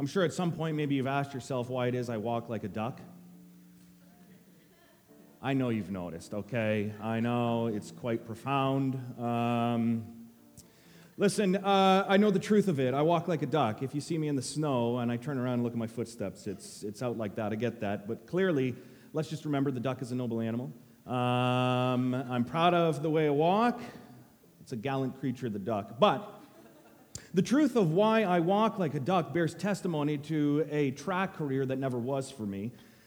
I'm sure at some point maybe you've asked yourself why it is I walk like a duck. I know you've noticed, okay? I know it's quite profound. Listen, I know the truth of it. I walk like a duck. If you see me in the snow and I turn around and look at my footsteps, it's out like that. I get that. But clearly, let's just remember the duck is a noble animal. I'm proud of the way I walk. It's a gallant creature, the duck. But the truth of why I walk like a duck bears testimony to a track career that never was for me.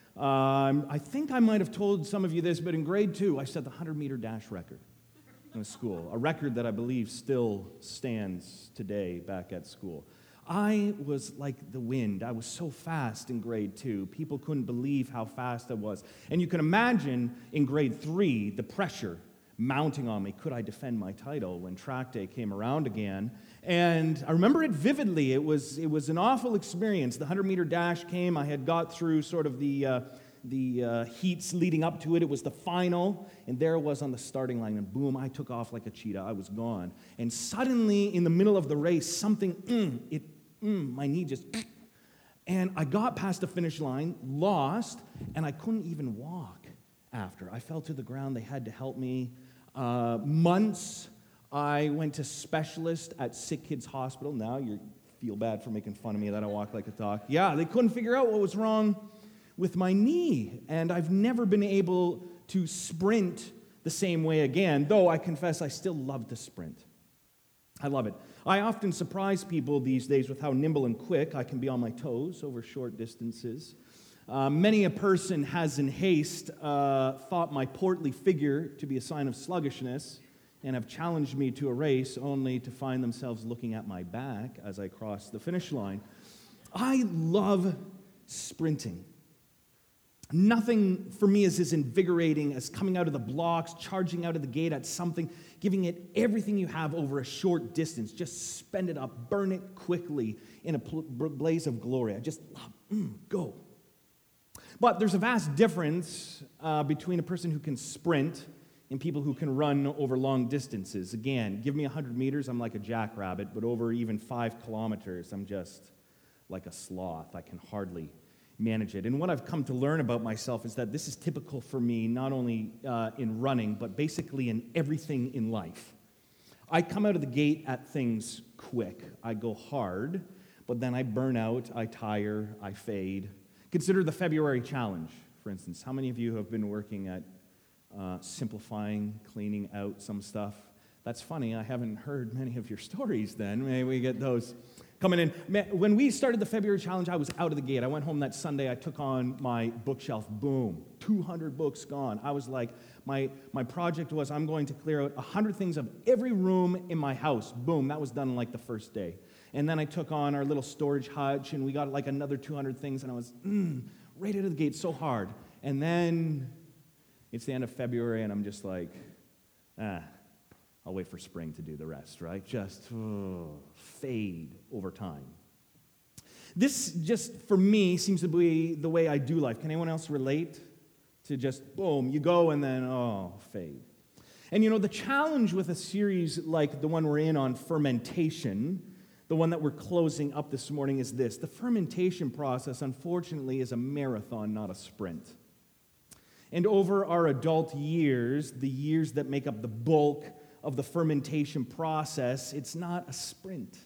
I think I might have told some of you this, but in grade 2, I set the 100-meter dash record in school, a record that I believe still stands today back at school. I was like the wind. I was so fast in grade 2. People couldn't believe how fast I was. And you can imagine in grade 3 the pressure mounting on me. Could I defend my title when track day came around again? And I remember it vividly. It was an awful experience. The 100-meter dash came. I had got through sort of the heats leading up to it. It was the final, and there it was on the starting line, and boom, I took off like a cheetah. I was gone. And suddenly, in the middle of the race, something, my knee just, and I got past the finish line, lost, and I couldn't even walk after. I fell to the ground. They had to help me. Months, I went to specialist at Sick Kids Hospital. Now you feel bad for making fun of me that I walk like a duck. Yeah, they couldn't figure out what was wrong with my knee, and I've never been able to sprint the same way again, though I confess I still love to sprint. I love it. I often surprise people these days with how nimble and quick I can be on my toes over short distances. Many a person has in haste thought my portly figure to be a sign of sluggishness and have challenged me to a race only to find themselves looking at my back as I cross the finish line. I love sprinting. Nothing for me is as invigorating as coming out of the blocks, charging out of the gate at something, giving it everything you have over a short distance. Just spend it up, burn it quickly in a blaze of glory. I just love, go. But there's a vast difference between a person who can sprint and people who can run over long distances. Again, give me 100 meters, I'm like a jackrabbit, but over even 5 kilometers, I'm just like a sloth. I can hardly manage it. And what I've come to learn about myself is that this is typical for me, not only in running, but basically in everything in life. I come out of the gate at things quick. I go hard, but then I burn out, I tire, I fade. Consider the February challenge, for instance. How many of you have been working at simplifying, cleaning out some stuff? That's funny. I haven't heard many of your stories then. Maybe we get those coming in. When we started the February challenge, I was out of the gate. I went home that Sunday. I took on my bookshelf. Boom. 200 books gone. I was like, my project was I'm going to clear out 100 things of every room in my house. Boom. That was done in like the first day. And then I took on our little storage hutch, and we got like another 200 things, and I was right out of the gate so hard. And then it's the end of February, and I'm just like, I'll wait for spring to do the rest, right? Just fade over time. This just, for me, seems to be the way I do life. Can anyone else relate to just, boom, you go and then, fade? And you know, the challenge with a series like the one we're in on fermentation, the one that we're closing up this morning, is this. The fermentation process, unfortunately, is a marathon, not a sprint. And over our adult years, the years that make up the bulk of the fermentation process, it's not a sprint.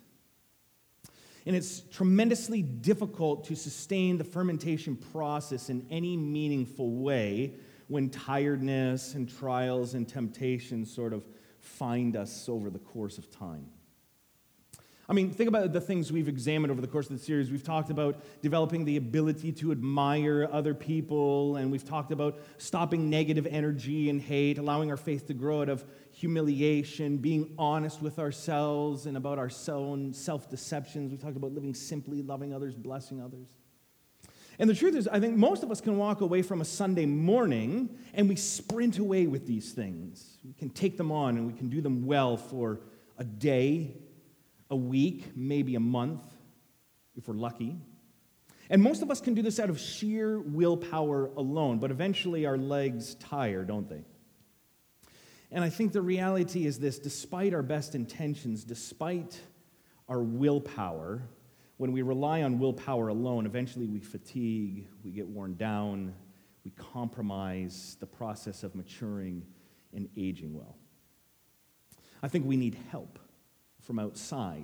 And it's tremendously difficult to sustain the fermentation process in any meaningful way when tiredness and trials and temptations sort of find us over the course of time. I mean, think about the things we've examined over the course of the series. We've talked about developing the ability to admire other people, and we've talked about stopping negative energy and hate, allowing our faith to grow out of humiliation, being honest with ourselves and about our own self-deceptions. We've talked about living simply, loving others, blessing others. And the truth is, I think most of us can walk away from a Sunday morning and we sprint away with these things. We can take them on and we can do them well for a day, a week, maybe a month, if we're lucky. And most of us can do this out of sheer willpower alone, but eventually our legs tire, don't they? And I think the reality is this: despite our best intentions, despite our willpower, When we rely on willpower alone, eventually we fatigue, we get worn down, we compromise the process of maturing and aging well. I think we need help from outside.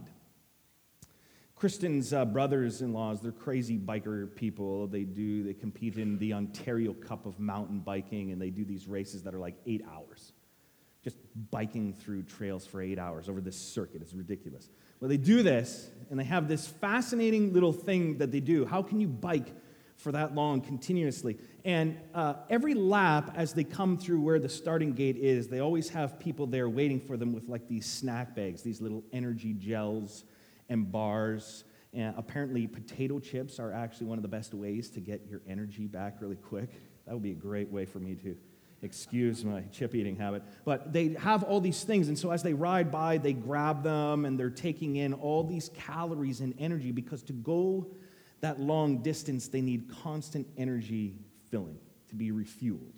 Kristen's brothers-in-laws, they're crazy biker people. They compete in the Ontario Cup of mountain biking, and they do these races that are like 8 hours. Just biking through trails for 8 hours over this circuit. It's ridiculous. Well, they do this, and they have this fascinating little thing that they do. How can you bike for that long continuously? And every lap, as they come through where the starting gate is, they always have people there waiting for them with like these snack bags, these little energy gels and bars. And apparently, potato chips are actually one of the best ways to get your energy back really quick. That would be a great way for me to excuse my chip-eating habit. But they have all these things, and so as they ride by, they grab them, and they're taking in all these calories and energy, because to go that long distance, they need constant energy filling to be refueled.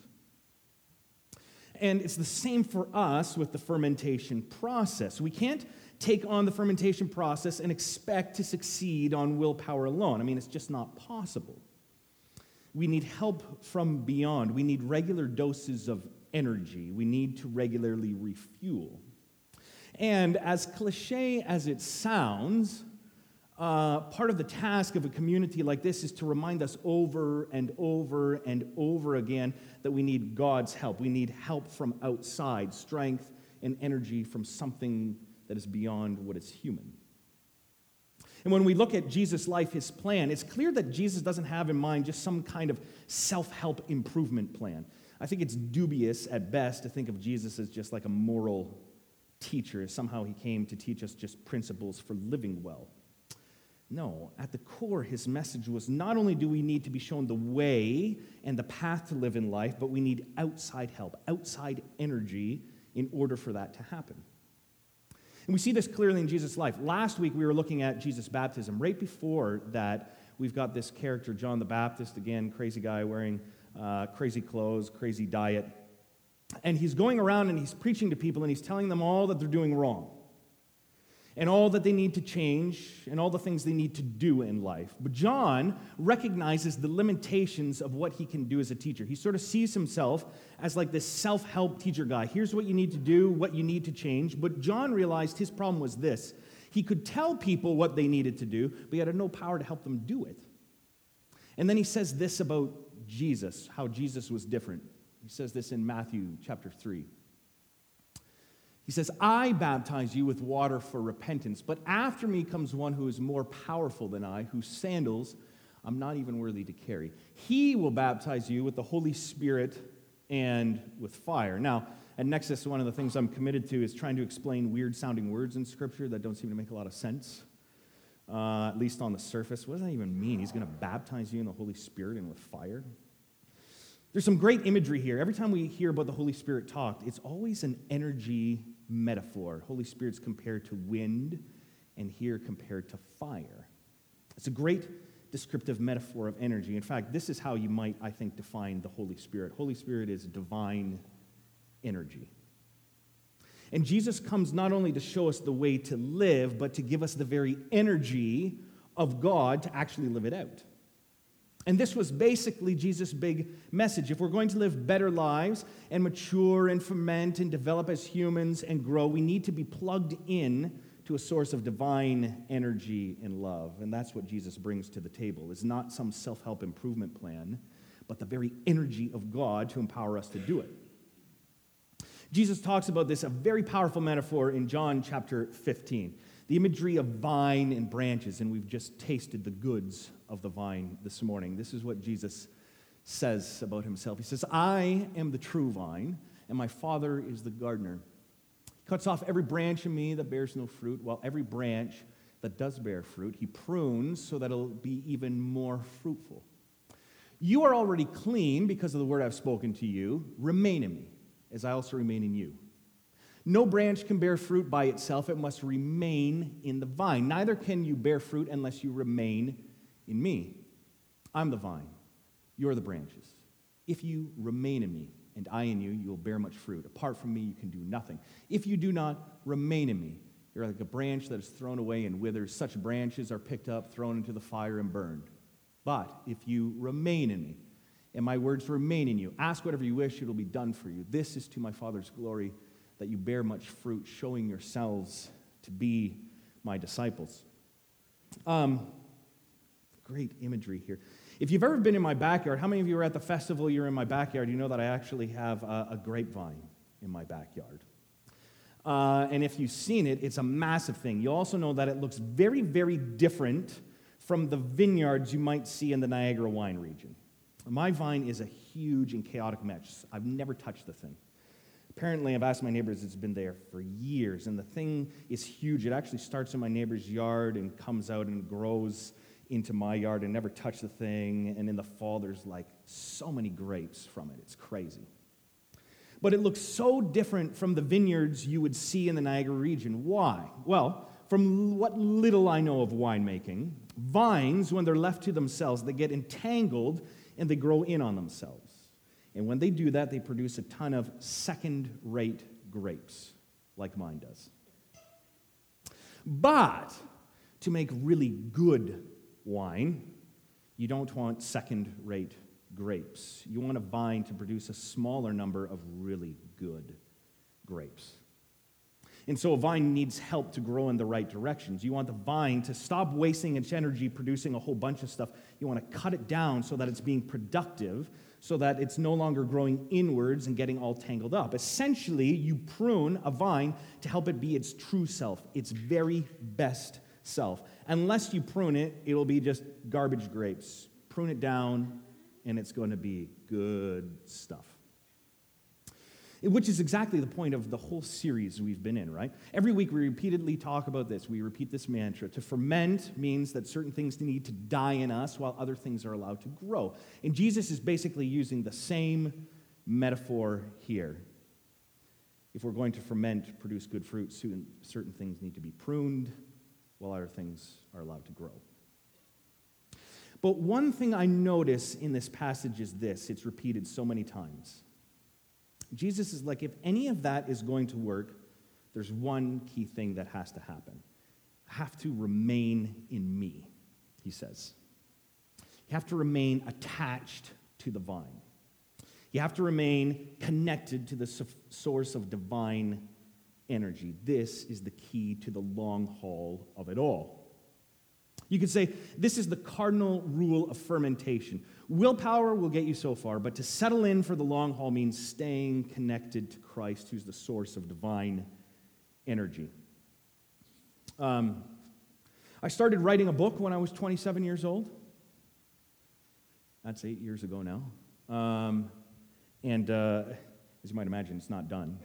And it's the same for us with the fermentation process. We can't take on the fermentation process and expect to succeed on willpower alone. I mean, it's just not possible. We need help from beyond. We need regular doses of energy. We need to regularly refuel. And as cliche as it sounds, part of the task of a community like this is to remind us over and over and over again that we need God's help. We need help from outside, strength and energy from something that is beyond what is human. And when we look at Jesus' life, his plan, it's clear that Jesus doesn't have in mind just some kind of self-help improvement plan. I think it's dubious at best to think of Jesus as just like a moral teacher. Somehow he came to teach us just principles for living well. No, at the core, his message was not only do we need to be shown the way and the path to live in life, but we need outside help, outside energy in order for that to happen. And we see this clearly in Jesus' life. Last week, we were looking at Jesus' baptism. Right before that, we've got this character, John the Baptist, again, crazy guy wearing crazy clothes, crazy diet. And he's going around and he's preaching to people and he's telling them all that they're doing wrong and all that they need to change and all the things they need to do in life. But John recognizes the limitations of what he can do as a teacher. He sort of sees himself as like this self-help teacher guy. Here's what you need to do, what you need to change. But John realized his problem was this. He could tell people what they needed to do, but he had no power to help them do it. And then he says this about Jesus, how Jesus was different. He says this in Matthew chapter 3. He says, I baptize you with water for repentance, but after me comes one who is more powerful than I, whose sandals I'm not even worthy to carry. He will baptize you with the Holy Spirit and with fire. Now, at Nexus, one of the things I'm committed to is trying to explain weird-sounding words in Scripture that don't seem to make a lot of sense, at least on the surface. What does that even mean? He's going to baptize you in the Holy Spirit and with fire? There's some great imagery here. Every time we hear about the Holy Spirit talked, it's always an energy metaphor. Holy Spirit's compared to wind, and here compared to fire. It's a great descriptive metaphor of energy. In fact, this is how you might, I think, define the Holy Spirit. Holy Spirit is divine energy. And Jesus comes not only to show us the way to live, but to give us the very energy of God to actually live it out. And this was basically Jesus' big message. If we're going to live better lives and mature and ferment and develop as humans and grow, we need to be plugged in to a source of divine energy and love. And that's what Jesus brings to the table. It's not some self-help improvement plan, but the very energy of God to empower us to do it. Jesus talks about this, a very powerful metaphor in John chapter 15. The imagery of vine and branches, and we've just tasted the goods of the vine this morning. This is what Jesus says about himself. He says, I am the true vine, and my Father is the gardener. He cuts off every branch in me that bears no fruit, while every branch that does bear fruit, he prunes so that it'll be even more fruitful. You are already clean because of the word I've spoken to you. Remain in me, as I also remain in you. No branch can bear fruit by itself. It must remain in the vine. Neither can you bear fruit unless you remain in me. I'm the vine. You're the branches. If you remain in me and I in you, you will bear much fruit. Apart from me, you can do nothing. If you do not remain in me, You're like a branch that is thrown away and withers. Such branches are picked up, thrown into the fire, and burned. But if you remain in me, and my words remain in you, ask whatever you wish, it will be done for you. This is to my Father's glory, that you bear much fruit, showing yourselves to be my disciples. Great imagery here. If you've ever been in my backyard, how many of you are at the festival, you're in my backyard, you know that I actually have a grapevine in my backyard. And if you've seen it, it's a massive thing. You also know that it looks very, very different from the vineyards you might see in the Niagara wine region. My vine is a huge and chaotic mess. I've never touched the thing. Apparently, I've asked my neighbors, it's been there for years, and the thing is huge. It actually starts in my neighbor's yard and comes out and grows into my yard. And never touched the thing, and in the fall, there's like so many grapes from it. It's crazy. But it looks so different from the vineyards you would see in the Niagara region. Why? Well, from what little I know of winemaking, vines, when they're left to themselves, they get entangled and they grow in on themselves. And when they do that, they produce a ton of second-rate grapes, like mine does. But to make really good wine, you don't want second-rate grapes. You want a vine to produce a smaller number of really good grapes. And so a vine needs help to grow in the right directions. You want the vine to stop wasting its energy producing a whole bunch of stuff. You want to cut it down so that it's being productive, so that it's no longer growing inwards and getting all tangled up. Essentially, you prune a vine to help it be its true self, its very best self. Unless you prune it, it'll be just garbage grapes. Prune it down, and it's going to be good stuff. Which is exactly the point of the whole series we've been in, right? Every week we repeatedly talk about this. We repeat this mantra. To ferment means that certain things need to die in us while other things are allowed to grow. And Jesus is basically using the same metaphor here. If we're going to ferment, produce good fruit, certain things need to be pruned while other things are allowed to grow. But one thing I notice in this passage is this. It's repeated so many times. Jesus is like, if any of that is going to work, there's one key thing that has to happen. I have to remain in me, he says. You have to remain attached to the vine. You have to remain connected to the source of divine energy. This is the key to the long haul of it all. You could say this is the cardinal rule of fermentation. Willpower will get you so far, but to settle in for the long haul means staying connected to Christ, who's the source of divine energy. I started writing a book when I was 27 years old. That's 8 years ago now. And as you might imagine, it's not done.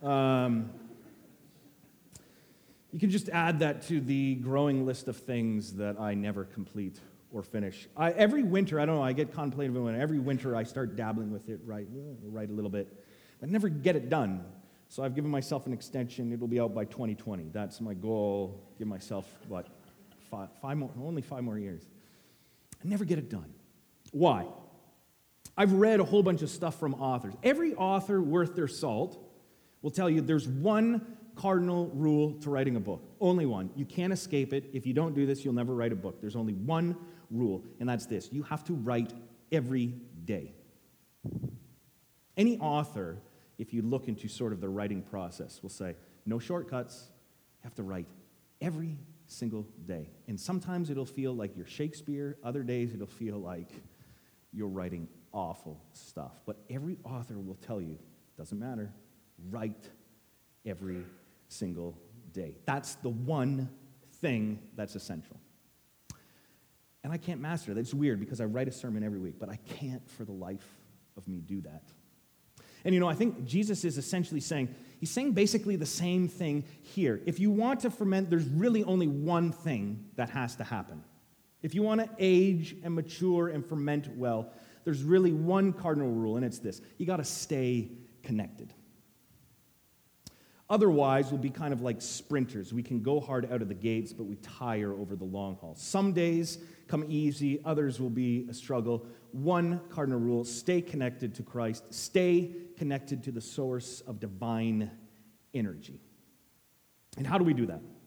You can just add that to the growing list of things that I never complete or finish. Every winter, I don't know, I get contemplative when every winter I start dabbling with it, write a little bit, but I never get it done. So I've given myself an extension. It'll be out by 2020. That's my goal. Give myself, only 5 more years. I never get it done. Why? I've read a whole bunch of stuff from authors. Every author worth their salt will tell you there's one cardinal rule to writing a book. Only one. You can't escape it. If you don't do this, you'll never write a book. There's only one rule, and that's this. You have to write every day. Any author, if you look into sort of the writing process, will say, no shortcuts. You have to write every single day. And sometimes it'll feel like you're Shakespeare. Other days it'll feel like you're writing awful stuff. But every author will tell you, doesn't matter, write every single day. That's the one thing that's essential. And I can't master that. It's weird because I write a sermon every week, but I can't for the life of me do that. And I think Jesus is essentially saying, he's saying basically the same thing here. If you want to ferment, there's really only one thing that has to happen. If you want to age and mature and ferment well, there's really one cardinal rule, and it's this. You got to stay connected. Otherwise, we'll be kind of like sprinters. We can go hard out of the gates, but we tire over the long haul. Some days come easy, others will be a struggle. One cardinal rule, stay connected to Christ. Stay connected to the source of divine energy. And how do we do that?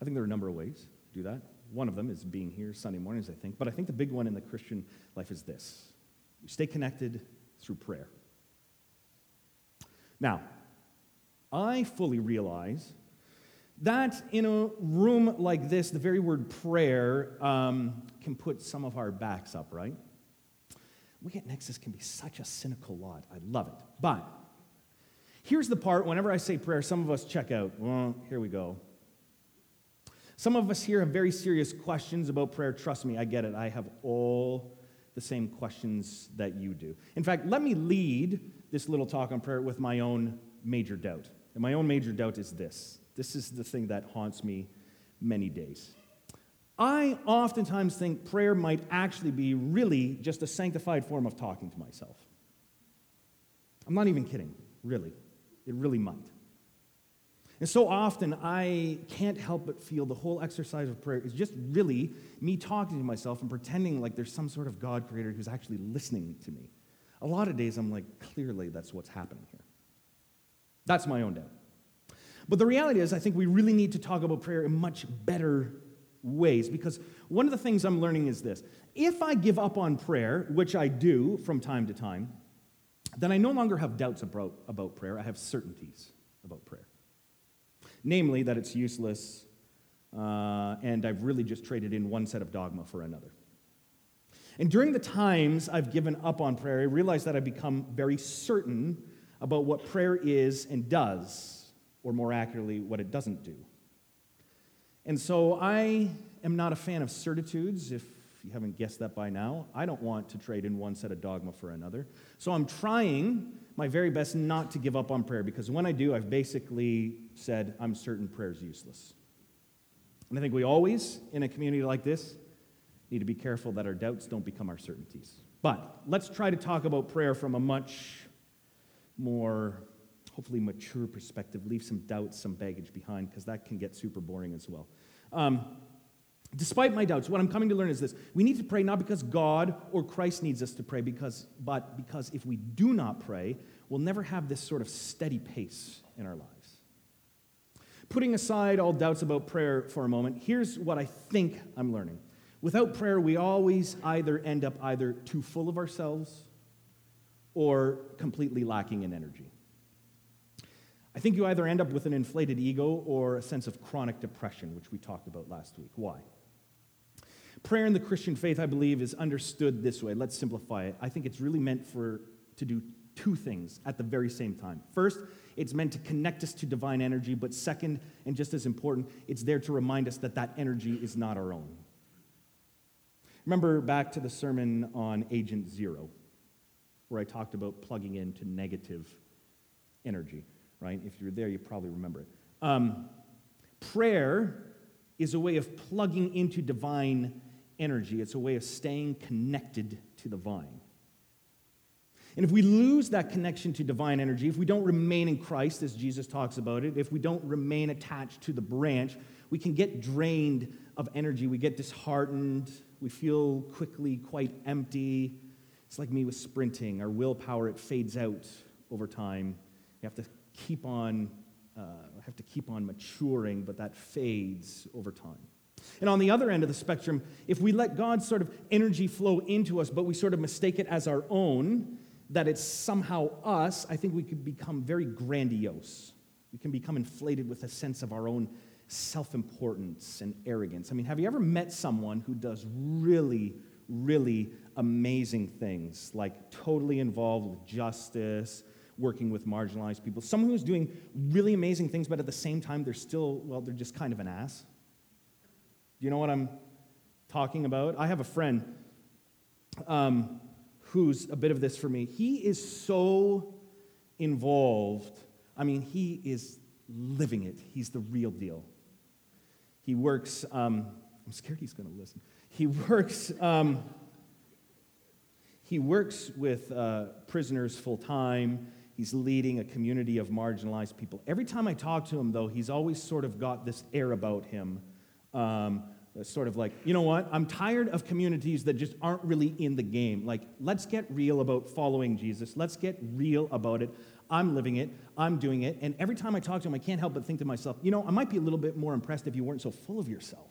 I think there are a number of ways to do that. One of them is being here Sunday mornings, I think. But I think the big one in the Christian life is this. We stay connected through prayer. Now, I fully realize that in a room like this, the very word prayer can put some of our backs up, right? We at Nexus can be such a cynical lot. I love it. But here's the part, whenever I say prayer, some of us check out. Well, here we go. Some of us here have very serious questions about prayer. Trust me, I get it. I have all the same questions that you do. In fact, let me lead this little talk on prayer with my own major doubt. And my own major doubt is this. This is the thing that haunts me many days. I oftentimes think prayer might actually be really just a sanctified form of talking to myself. I'm not even kidding, really. It really might. And so often, I can't help but feel the whole exercise of prayer is just really me talking to myself and pretending like there's some sort of God creator who's actually listening to me. A lot of days, I'm like, clearly that's what's happening here. That's my own doubt. But the reality is, I think we really need to talk about prayer in much better ways, because one of the things I'm learning is this. If I give up on prayer, which I do from time to time, then I no longer have doubts about prayer. I have certainties about prayer. Namely, that it's useless, and I've really just traded in one set of dogma for another. And during the times I've given up on prayer, I realize that I've become very certain about what prayer is and does, or more accurately, what it doesn't do. And so I am not a fan of certitudes, if you haven't guessed that by now. I don't want to trade in one set of dogma for another. So I'm trying my very best not to give up on prayer, because when I do, I've basically said I'm certain prayer is useless. And I think we always, in a community like this, need to be careful that our doubts don't become our certainties. But let's try to talk about prayer from a much more, hopefully, mature perspective. Leave some doubts, some baggage behind, because that can get super boring as well. Despite my doubts, what I'm coming to learn is this. We need to pray not because God or Christ needs us to pray, but because if we do not pray, we'll never have this sort of steady pace in our lives. Putting aside all doubts about prayer for a moment, here's what I think I'm learning. Without prayer, we always either end up either too full of ourselves or completely lacking in energy. I think you either end up with an inflated ego or a sense of chronic depression, which we talked about last week. Why? Prayer in the Christian faith, I believe, is understood this way. Let's simplify it. I think it's really meant to do two things at the very same time. First, it's meant to connect us to divine energy, but second, and just as important, it's there to remind us that that energy is not our own. Remember back to the sermon on Agent Zero, where I talked about plugging into negative energy, right? If you're there, you probably remember it. Prayer is a way of plugging into divine energy. It's a way of staying connected to the vine. And if we lose that connection to divine energy, if we don't remain in Christ, as Jesus talks about it, if we don't remain attached to the branch, we can get drained of energy. We get disheartened. We feel quickly quite empty. It's like me with sprinting. Our willpower, it fades out over time. We have to keep on maturing, but that fades over time. And on the other end of the spectrum, if we let God's sort of energy flow into us, but we sort of mistake it as our own, that it's somehow us, I think we could become very grandiose. We can become inflated with a sense of our own self-importance and arrogance. I mean, have you ever met someone who does really, really amazing things, like totally involved with justice, working with marginalized people? Someone who's doing really amazing things, but at the same time, they're just kind of an ass. Do you know what I'm talking about? I have a friend who's a bit of this for me. He is so involved. I mean, he is living it. He's the real deal. He works, I'm scared he's going to listen. He works with prisoners full-time. He's leading a community of marginalized people. Every time I talk to him, though, he's always sort of got this air about him. Sort of like, you know what? I'm tired of communities that just aren't really in the game. Like, let's get real about following Jesus. Let's get real about it. I'm living it. I'm doing it. And every time I talk to him, I can't help but think to myself, I might be a little bit more impressed if you weren't so full of yourself.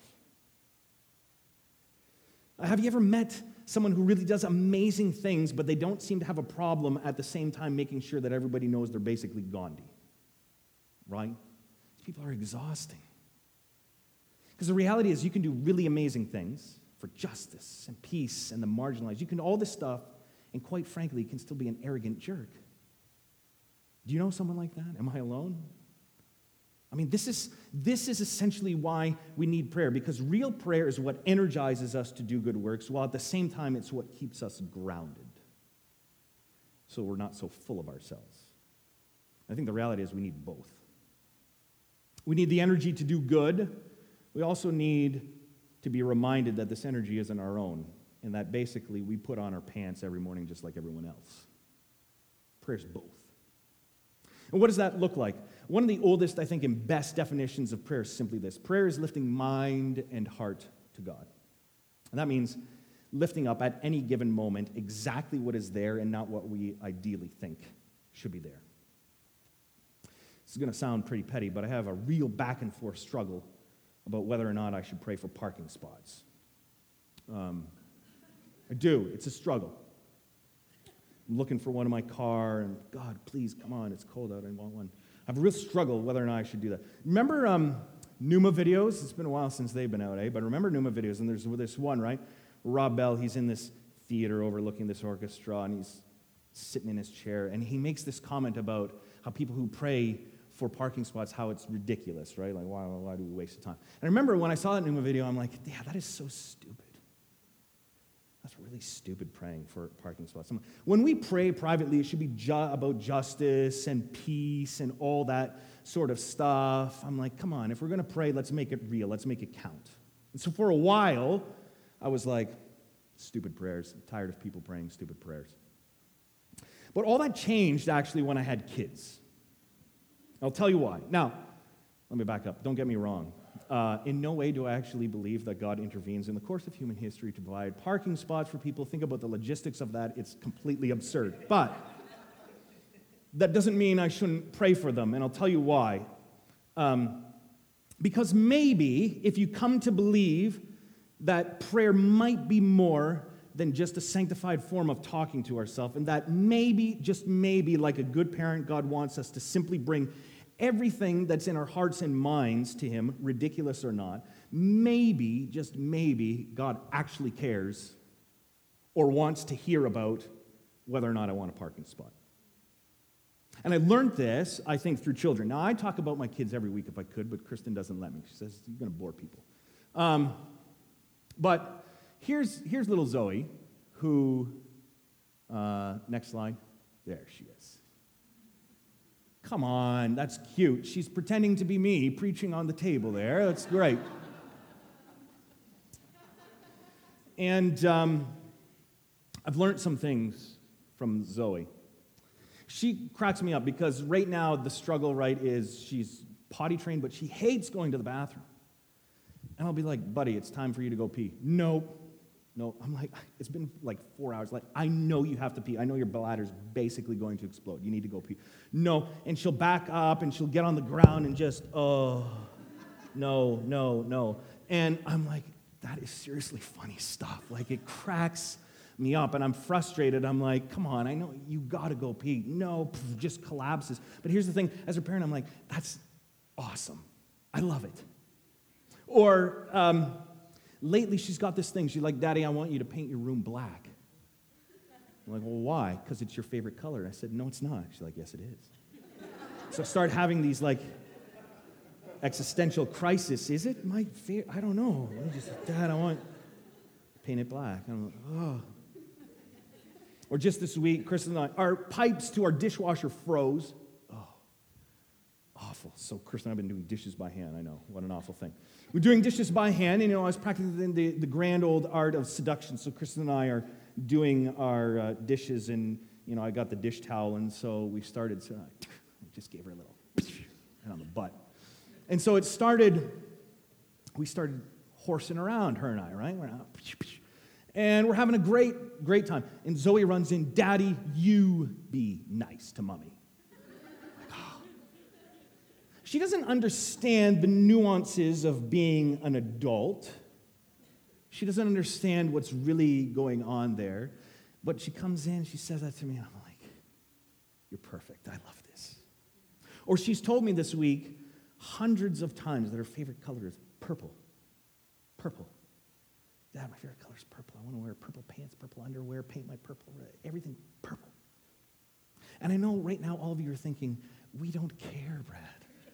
Have you ever met someone who really does amazing things, but they don't seem to have a problem at the same time making sure that everybody knows they're basically Gandhi? Right? These people are exhausting. Because the reality is you can do really amazing things for justice and peace and the marginalized. You can do all this stuff, and quite frankly, you can still be an arrogant jerk. Do you know someone like that? Am I alone? I mean, this is essentially why we need prayer, because real prayer is what energizes us to do good works, while at the same time it's what keeps us grounded, so we're not so full of ourselves. I think the reality is we need both. We need the energy to do good. We also need to be reminded that this energy isn't our own, and that basically we put on our pants every morning just like everyone else. Prayer's both. And what does that look like? One of the oldest, I think, and best definitions of prayer is simply this. Prayer is lifting mind and heart to God. And that means lifting up at any given moment exactly what is there and not what we ideally think should be there. This is going to sound pretty petty, but I have a real back and forth struggle about whether or not I should pray for parking spots. I do. It's a struggle. I'm looking for one in my car, and God, please, come on, it's cold out, I want one. I have a real struggle whether or not I should do that. Remember Numa videos? It's been a while since they've been out, But remember Numa videos, and there's this one, right? Rob Bell, he's in this theater overlooking this orchestra, and he's sitting in his chair, and he makes this comment about how people who pray for parking spots, how it's ridiculous, right? Like, why do we waste time? And I remember when I saw that Numa video, I'm like, yeah, that is so stupid. That's really stupid praying for parking spots. When we pray privately, it should be about justice and peace and all that sort of stuff. I'm like, come on, if we're going to pray, let's make it real. Let's make it count. And so for a while, I was like, stupid prayers. I'm tired of people praying stupid prayers. But all that changed, actually, when I had kids. I'll tell you why. Now, let me back up. Don't get me wrong. In no way do I actually believe that God intervenes in the course of human history to provide parking spots for people. Think about the logistics of that. It's completely absurd. But that doesn't mean I shouldn't pray for them, and I'll tell you why. Because maybe if you come to believe that prayer might be more than just a sanctified form of talking to ourselves, and that maybe, just maybe, like a good parent, God wants us to simply bring everything that's in our hearts and minds to Him, ridiculous or not, maybe, just maybe, God actually cares or wants to hear about whether or not I want a parking spot. And I learned this, I think, through children. Now, I talk about my kids every week if I could, but Kristen doesn't let me. She says, you're going to bore people. But here's little Zoe, who, next slide, there she is. Come on, that's cute. She's pretending to be me, preaching on the table there. That's great. And I've learned some things from Zoe. She cracks me up because right now the struggle, right, is she's potty trained, but she hates going to the bathroom. And I'll be like, buddy, it's time for you to go pee. Nope. No, I'm like, it's been like 4 hours. Like, I know you have to pee. I know your bladder's basically going to explode. You need to go pee. No, and she'll back up and she'll get on the ground and just, no. And I'm like, that is seriously funny stuff. Like, it cracks me up and I'm frustrated. I'm like, come on, I know you gotta go pee. No, just collapses. But here's the thing, as a parent, I'm like, that's awesome. I love it. Or, lately, she's got this thing. She's like, Daddy, I want you to paint your room black. I'm like, well, why? Because it's your favorite color. I said, no, it's not. She's like, yes, it is. So I start having these, like, existential crisis. Is it my favorite? I don't know. Dad, I want to paint it black. I'm like, oh. Or just this week, Kristen and I, our pipes to our dishwasher froze. Oh, awful. So Kristen and I have been doing dishes by hand. I know. What an awful thing. We're doing dishes by hand, and, I was practicing the grand old art of seduction. So Kristen and I are doing our dishes, and, I got the dish towel, and so we started, so I just gave her a little on the butt. And so we started horsing around, her and I, right? And we're having a great time. And Zoe runs in, Daddy, you be nice to Mommy. She doesn't understand the nuances of being an adult. She doesn't understand what's really going on there. But she comes in, she says that to me, and I'm like, you're perfect. I love this. Or she's told me this week hundreds of times that her favorite color is purple. Purple. Dad, my favorite color is purple. I want to wear purple pants, purple underwear, paint my purple, everything purple. And I know right now all of you are thinking, we don't care, Brad.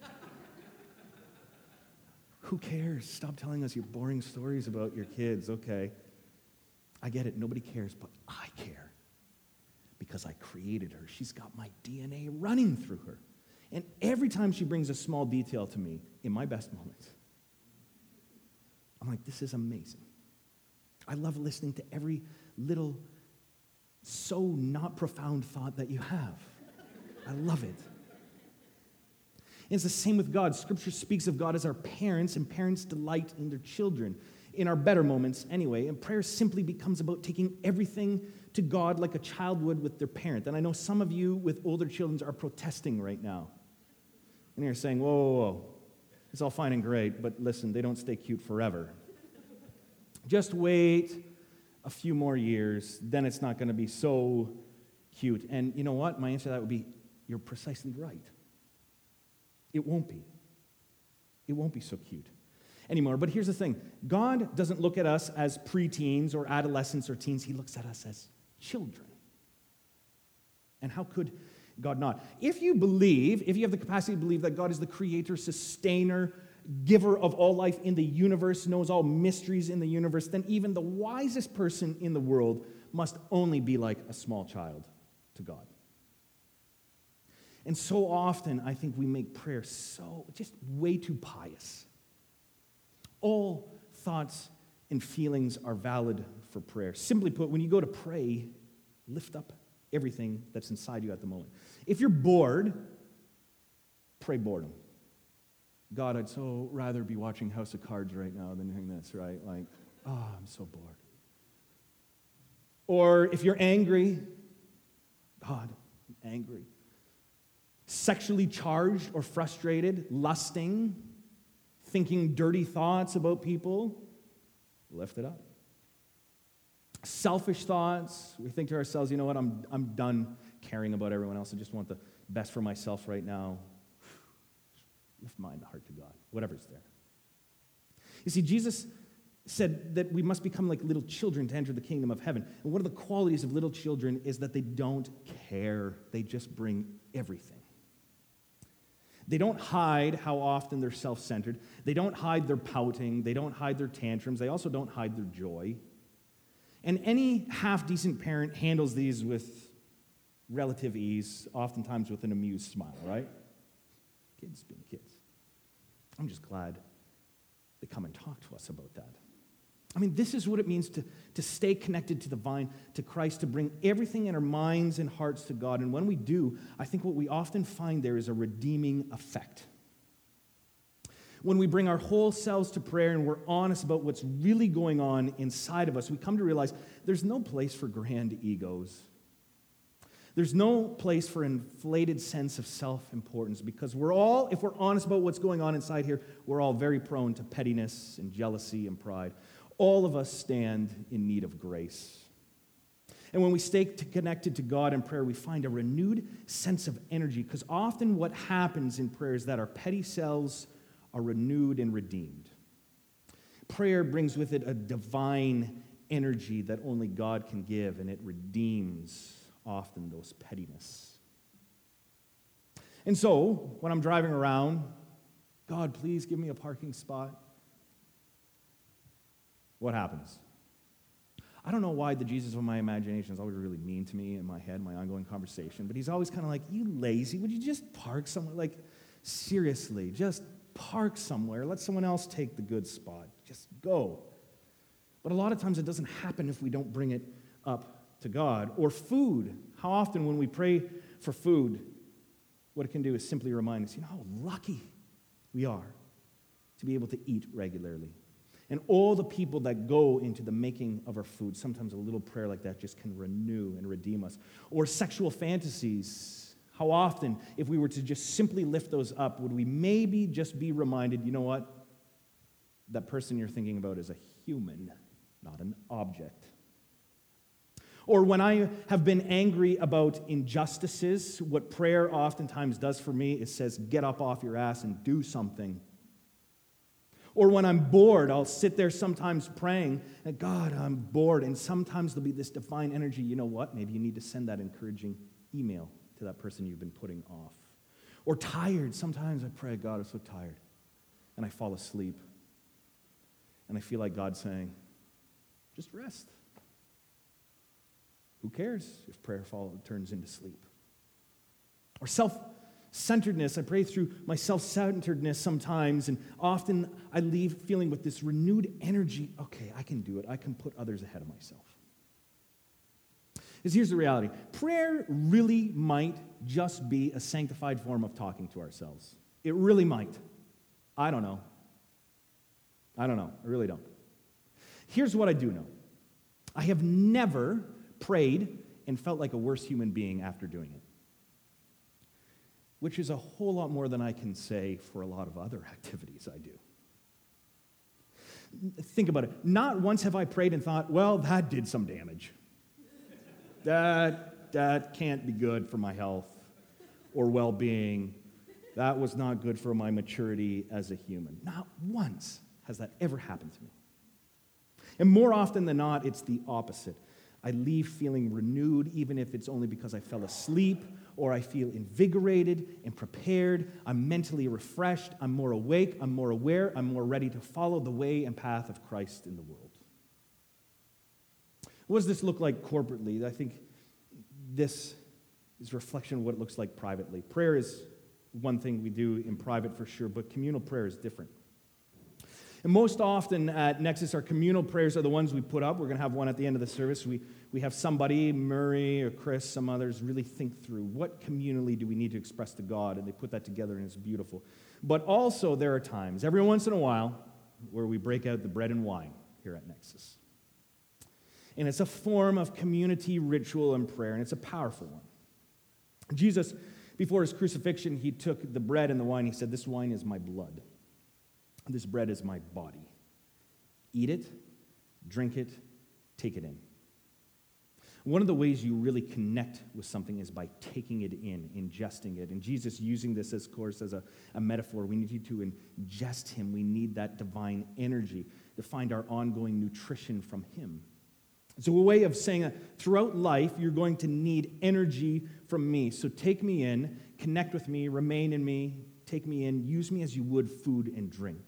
Who cares? Stop telling us your boring stories about your kids, okay? I get it, nobody cares, but I care because I created her. She's got my DNA running through her. And every time she brings a small detail to me in my best moments, I'm like, this is amazing. I love listening to every little, so not profound thought that you have. I love it. And it's the same with God. Scripture speaks of God as our parents, and parents delight in their children, in our better moments anyway. And prayer simply becomes about taking everything to God like a child would with their parent. And I know some of you with older children are protesting right now. And you're saying, whoa, whoa, whoa. It's all fine and great, but listen, they don't stay cute forever. Just wait a few more years, then it's not going to be so cute. And you know what? My answer to that would be, you're precisely right. It won't be. It won't be so cute anymore. But here's the thing. God doesn't look at us as preteens or adolescents or teens. He looks at us as children. And how could God not? If you have the capacity to believe that God is the creator, sustainer, giver of all life in the universe, knows all mysteries in the universe, then even the wisest person in the world must only be like a small child to God. And so often, I think we make prayer so, just way too pious. All thoughts and feelings are valid for prayer. Simply put, when you go to pray, lift up everything that's inside you at the moment. If you're bored, pray boredom. God, I'd so rather be watching House of Cards right now than doing this, right? Like, I'm so bored. Or if you're angry, God, I'm angry. Sexually charged or frustrated, lusting, thinking dirty thoughts about people, lift it up. Selfish thoughts, we think to ourselves, you know what, I'm done caring about everyone else. I just want the best for myself right now. Lift mind, heart to God, whatever's there. You see, Jesus said that we must become like little children to enter the kingdom of heaven. And one of the qualities of little children is that they don't care. They just bring everything. They don't hide how often they're self-centered. They don't hide their pouting. They don't hide their tantrums. They also don't hide their joy. And any half-decent parent handles these with relative ease, oftentimes with an amused smile, right? Kids being kids. I'm just glad they come and talk to us about that. I mean, this is what it means to stay connected to the vine, to Christ, to bring everything in our minds and hearts to God. And when we do, I think what we often find there is a redeeming effect. When we bring our whole selves to prayer and we're honest about what's really going on inside of us, we come to realize there's no place for grand egos. There's no place for an inflated sense of self-importance, because we're all, if we're honest about what's going on inside here, we're all very prone to pettiness and jealousy and pride. All of us stand in need of grace. And when we stay connected to God in prayer, we find a renewed sense of energy, because often what happens in prayer is that our petty selves are renewed and redeemed. Prayer brings with it a divine energy that only God can give, and it redeems often those pettiness. And so, when I'm driving around, God, please give me a parking spot. What happens? I don't know why the Jesus of my imagination is always really mean to me in my head, my ongoing conversation, but he's always kind of like, you lazy, would you just park somewhere? Like, seriously, just park somewhere. Let someone else take the good spot. Just go. But a lot of times it doesn't happen if we don't bring it up to God. Or food. How often when we pray for food, what it can do is simply remind us, you know how lucky we are to be able to eat regularly. And all the people that go into the making of our food, sometimes a little prayer like that just can renew and redeem us. Or sexual fantasies. How often, if we were to just simply lift those up, would we maybe just be reminded, you know what? That person you're thinking about is a human, not an object. Or when I have been angry about injustices, what prayer oftentimes does for me is says, get up off your ass and do something. Or when I'm bored, I'll sit there sometimes praying, and God, I'm bored. And sometimes there'll be this divine energy. You know what? Maybe you need to send that encouraging email to that person you've been putting off. Or tired. Sometimes I pray, God, I'm so tired. And I fall asleep. And I feel like God's saying, just rest. Who cares if prayer turns into sleep? Or self-centeredness. I pray through my self-centeredness sometimes, and often I leave feeling with this renewed energy, okay, I can do it. I can put others ahead of myself. Because here's the reality. Prayer really might just be a sanctified form of talking to ourselves. It really might. I don't know. I really don't. Here's what I do know. I have never prayed and felt like a worse human being after doing it, which is a whole lot more than I can say for a lot of other activities I do. Think about it. Not once have I prayed and thought, well, that did some damage. That can't be good for my health or well-being. That was not good for my maturity as a human. Not once has that ever happened to me. And more often than not, it's the opposite. I leave feeling renewed, even if it's only because I fell asleep, or I feel invigorated and prepared. I'm mentally refreshed. I'm more awake. I'm more aware. I'm more ready to follow the way and path of Christ in the world. What does this look like corporately? I think this is a reflection of what it looks like privately. Prayer is one thing we do in private for sure, but communal prayer is different. And most often at Nexus, our communal prayers are the ones we put up. We're going to have one at the end of the service. We have somebody, Murray or Chris, some others, really think through what communally do we need to express to God, and they put that together, and it's beautiful. But also there are times, every once in a while, where we break out the bread and wine here at Nexus. And it's a form of community ritual and prayer, and it's a powerful one. Jesus, before his crucifixion, he took the bread and the wine. He said, "This wine is my blood. This bread is my body. Eat it, drink it, take it in." One of the ways you really connect with something is by taking it in, ingesting it. And Jesus using this, of course, as a metaphor. We need to ingest him. We need that divine energy to find our ongoing nutrition from him. So a way of saying that throughout life, you're going to need energy from me. So take me in, connect with me, remain in me, take me in, use me as you would food and drink.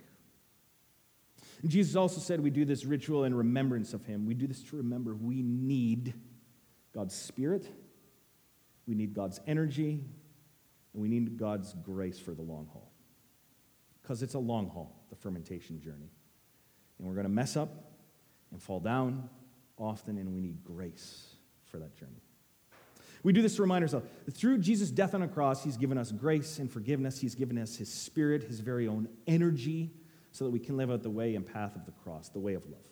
And Jesus also said we do this ritual in remembrance of him. We do this to remember we need God's Spirit, we need God's energy, and we need God's grace for the long haul. Because it's a long haul, the fermentation journey. And we're going to mess up and fall down often, and we need grace for that journey. We do this to remind ourselves that through Jesus' death on a cross, he's given us grace and forgiveness. He's given us his Spirit, his very own energy, so that we can live out the way and path of the cross, the way of love.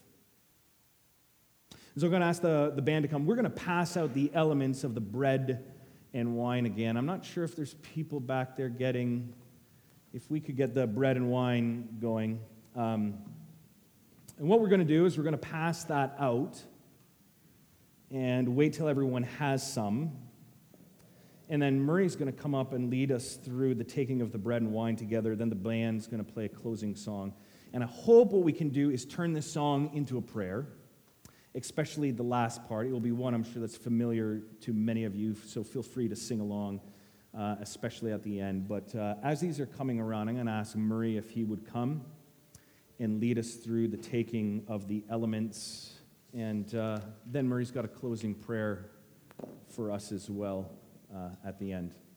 So I'm going to ask the band to come. We're going to pass out the elements of the bread and wine again. I'm not sure if there's people back there if we could get the bread and wine going. And what we're going to do is we're going to pass that out and wait till everyone has some. And then Murray's going to come up and lead us through the taking of the bread and wine together. Then the band's going to play a closing song. And I hope what we can do is turn this song into a prayer, especially the last part. It will be one, I'm sure, that's familiar to many of you, so feel free to sing along, especially at the end. But as these are coming around, I'm going to ask Murray if he would come and lead us through the taking of the elements. And then Murray's got a closing prayer for us as well at the end.